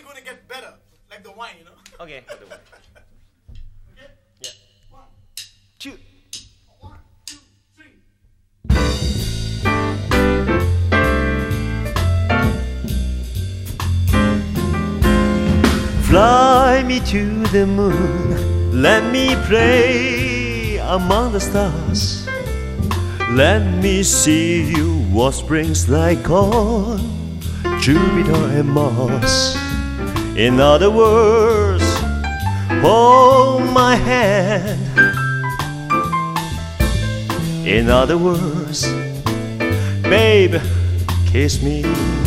going to get better, like the wine, you know. Okay, I'll do it. Okay. Yeah. 1, Two. 1, 2, 3. Fly me to the moon, let me play among the stars. Let me see you what springs like on Jupiter and Mars. In other words, hold my hand. In other words, babe, kiss me.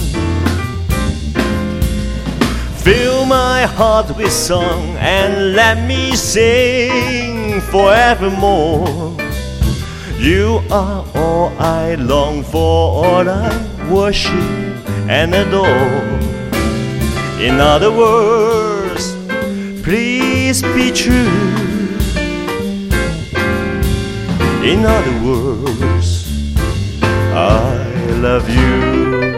Fill my heart with song and let me sing forevermore. You are all I long for, all I worship and adore. In other words, please be true. In other words, I love you.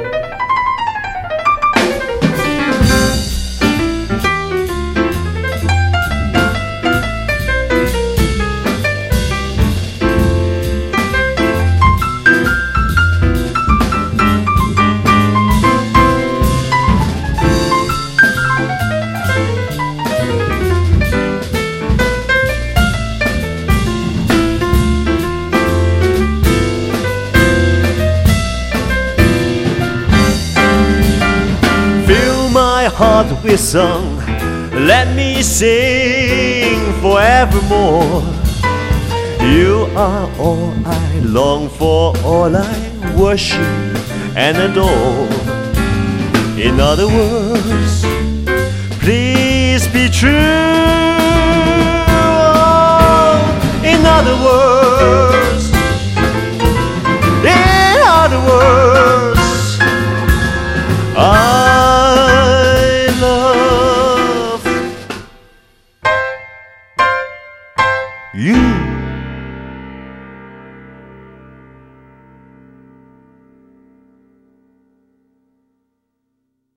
My heart with song, let me sing forevermore. You are all I long for, all I worship and adore. In other words, please be true. In other words,